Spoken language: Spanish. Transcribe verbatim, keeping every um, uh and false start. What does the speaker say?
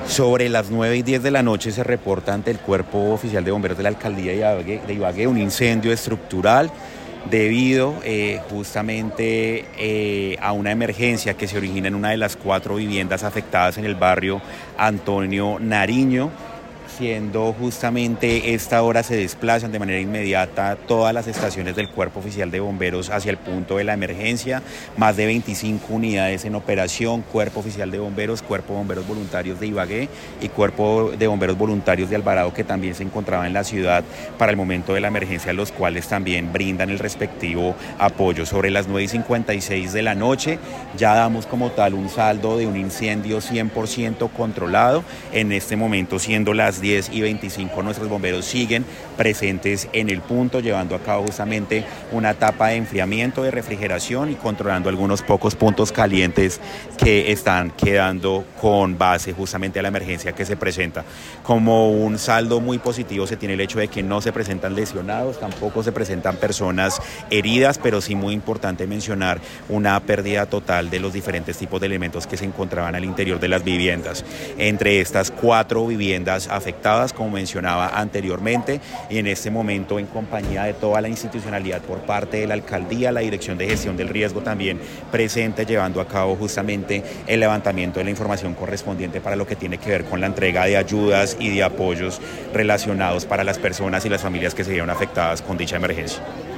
Sobre las nueve y diez de la noche se reporta ante el Cuerpo Oficial de Bomberos de la Alcaldía de Ibagué, de Ibagué un incendio estructural debido eh, justamente eh, a una emergencia que se origina en una de las cuatro viviendas afectadas en el barrio Antonio Nariño. Siendo justamente esta hora se desplazan de manera inmediata todas las estaciones del Cuerpo Oficial de Bomberos hacia el punto de la emergencia, más de veinticinco unidades en operación, Cuerpo Oficial de Bomberos, Cuerpo de Bomberos Voluntarios de Ibagué y Cuerpo de Bomberos Voluntarios de Alvarado, que también se encontraba en la ciudad para el momento de la emergencia, los cuales también brindan el respectivo apoyo. Sobre las nueve y cincuenta y seis de la noche ya damos como tal un saldo de un incendio cien por ciento controlado. En este momento, siendo las diez y veinticinco, nuestros bomberos siguen presentes en el punto, llevando a cabo justamente una etapa de enfriamiento, de refrigeración y controlando algunos pocos puntos calientes que están quedando con base justamente a la emergencia que se presenta. Como un saldo muy positivo se tiene el hecho de que no se presentan lesionados, tampoco se presentan personas heridas, pero sí muy importante mencionar una pérdida total de los diferentes tipos de elementos que se encontraban al interior de las viviendas. Entre estas cuatro viviendas afectadas, como mencionaba anteriormente, y en este momento en compañía de toda la institucionalidad por parte de la alcaldía, la Dirección de Gestión del Riesgo también presente, llevando a cabo justamente el levantamiento de la información correspondiente para lo que tiene que ver con la entrega de ayudas y de apoyos relacionados para las personas y las familias que se vieron afectadas con dicha emergencia.